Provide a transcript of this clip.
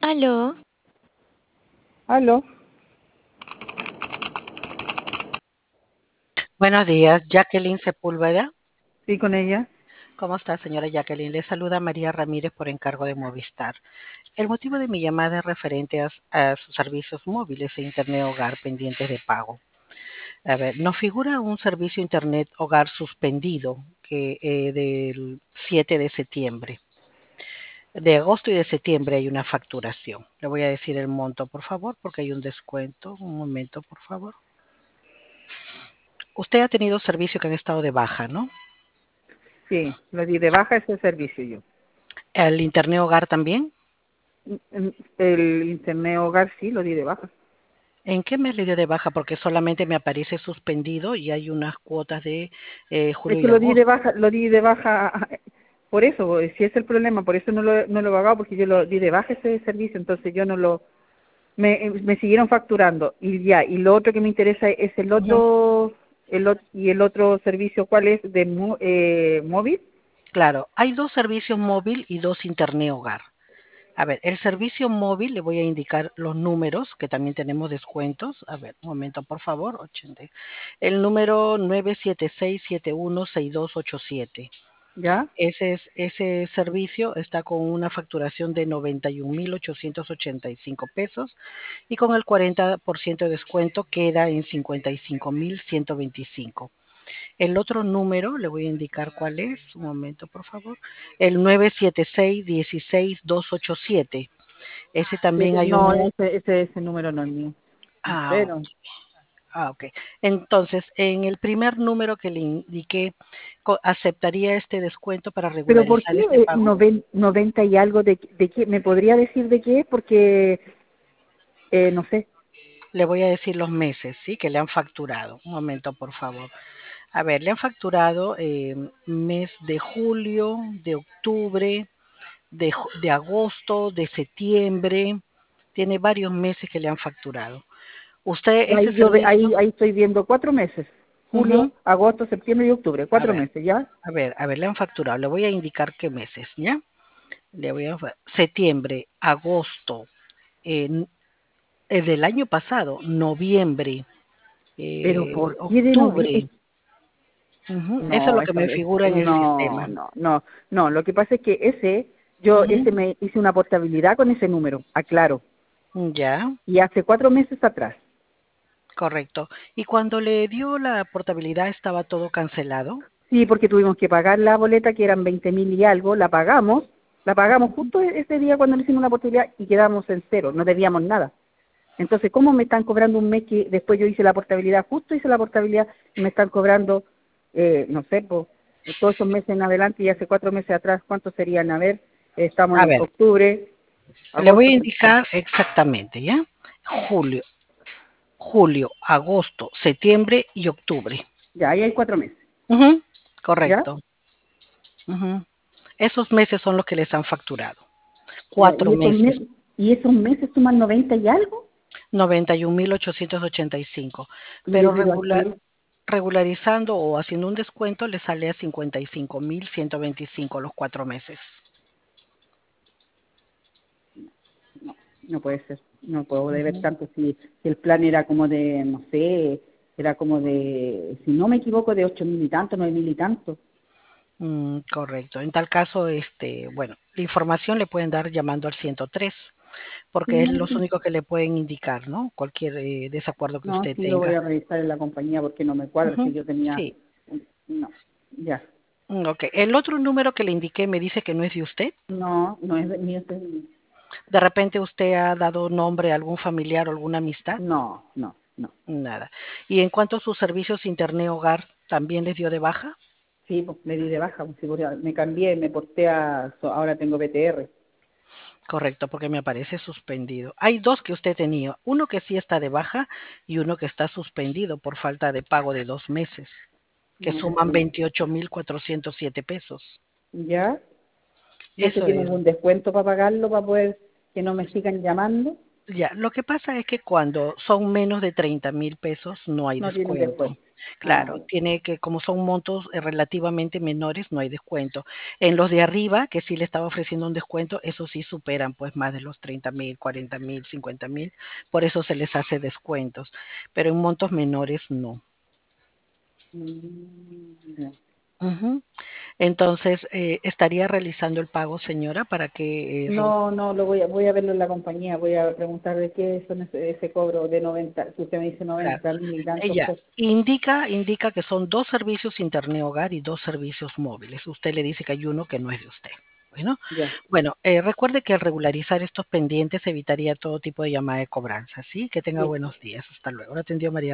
Aló, Aló, Buenos días, Jacqueline Sepúlveda. sí, con ella. ¿Cómo está, señora Jacqueline? Le saluda María Ramírez por encargo de Movistar. El motivo de mi llamada es referente a sus servicios móviles e Internet Hogar pendientes de pago. A ver, nos figura un servicio Internet Hogar suspendido del 7 de septiembre. De agosto y de septiembre hay una facturación. Le voy a decir el monto, por favor, porque hay un descuento. Un momento, por favor. Usted ha tenido servicio que han estado de baja, ¿no? Sí, lo di de baja ese servicio yo. ¿El Internet Hogar también? El internet hogar sí, lo di de baja. ¿En qué mes le dio de baja? Porque solamente me aparece suspendido y hay unas cuotas de Es julio que y agosto. lo di de baja, por eso, si es el problema, por eso no lo he pagado, porque yo lo di de baja ese servicio, entonces yo no lo, me siguieron facturando, y ya, y lo otro que me interesa es el Ujú. otro, y el otro servicio, ¿cuál es? De móvil, Claro, hay dos servicios móvil y dos Internet Hogar. A ver, el servicio móvil le voy a indicar los números, que también tenemos descuentos. A ver, un momento, por favor. 80. El número 976716287. ¿ya? Ese servicio está con una facturación de 91.885 pesos y con el 40% de descuento queda en 55.125. El otro número, le voy a indicar cuál es, un momento por favor, el 976-16287. Ese también hay No, un... ese número no es mío, Ah, pero... ok. Entonces, en el primer número que le indiqué, ¿aceptaría este descuento para Pero ¿por regularizar qué este pago? 90 y algo de qué? ¿Me podría decir de qué es? Porque, no sé. Le voy a decir los meses, ¿sí? Que le han facturado. Un momento, por favor. A ver, le han facturado mes de julio, de octubre, de agosto, de septiembre. Tiene varios meses que le han facturado. Usted, este servicio, Ahí estoy viendo 4 meses. Julio, ujú. agosto, septiembre y octubre. A Cuatro ver, meses, ¿ya? le han facturado. Le voy a indicar qué meses, ¿ya? Septiembre, agosto, eh, del año pasado, noviembre, Pero ¿por qué de octubre. noviembre? Eso es No, lo que me figura en el no, sistema. no, no, no. Lo que pasa es que Ujú. ese me hice una portabilidad con ese número, aclaro. Ya, Y hace 4 meses atrás. correcto. ¿Y cuando le dio la portabilidad estaba todo cancelado? Sí, porque tuvimos que pagar la boleta, que eran 20.000 y algo, la pagamos justo ese día cuando le hicimos la posibilidad y quedamos en cero, no debíamos nada. Entonces, ¿cómo me están cobrando un mes que después yo hice la portabilidad, justo hice la portabilidad y me están cobrando, no sé, pues, todos esos meses en adelante y hace 4 meses atrás, ¿cuántos serían? A ver, estamos A en ver, octubre, le voy agosto, a indicar exactamente, ¿ya? Julio, agosto, septiembre y octubre. ya, ahí hay 4 meses, Ujú, ¿ya? correcto. Ujú. Esos meses son los que les han facturado. Ya, 4 meses. y esos meses suman 90 y algo, 91.885. y Pero les digo aquí, regularizando o haciendo un descuento le sale a 55.125 los 4 meses. no, no puede ser, no puedo deber Ujú. tanto si el plan era como de, no sé, era como de, si no me equivoco, de 8.000 y tanto, 9.000 y tanto. Correcto. En tal caso, bueno, la información le pueden dar llamando al 103, porque es Sí, los únicos que le pueden indicar, ¿no? Cualquier desacuerdo que no, usted sí lo voy tenga. a revisar en la compañía porque no me cuadra si Ujú, yo tenía, sí. no, ya, Ok. El otro número que le indiqué me dice que no es de usted. no, no es mío, De repente usted ha dado nombre a algún familiar o alguna amistad. no, no, no. Nada. Y en cuanto a sus servicios Internet Hogar, ¿también les dio de baja? Sí, pues me di de baja, pues, sí, me cambié, me porté ahora tengo BTR. Correcto, porque me aparece suspendido. Hay dos que usted tenía, uno que sí está de baja y uno que está suspendido por falta de pago de 2 meses, que No, suman 28.407 pesos. ¿ya? ¿Y ese Eso tiene es. algún descuento para pagarlo, para poder que no me sigan llamando? Ya, lo que pasa es que cuando son menos de 30.000 pesos no hay No tienen descuento. descuento. Ah, Claro, tiene que, como son montos relativamente menores, no hay descuento. En los de arriba, que sí le estaba ofreciendo un descuento, esos sí superan pues más de los 30.000, 40.000, 50.000, por eso se les hace descuentos, pero en montos menores no. ya. Ujú. Entonces, estaría realizando el pago, señora, para que No, no, voy a verlo en la compañía, voy a preguntar de qué son ese cobro de 90, que usted me dice claro, 90.000 y tantos ella pesos. indica que son dos servicios internet hogar y dos servicios móviles. Usted le dice que hay uno que no es de usted. Bueno, Ya, bueno, recuerde que al regularizar estos pendientes evitaría todo tipo de llamada de cobranza, ¿sí? Que tenga sí. buenos días. Hasta luego. Lo atendió María.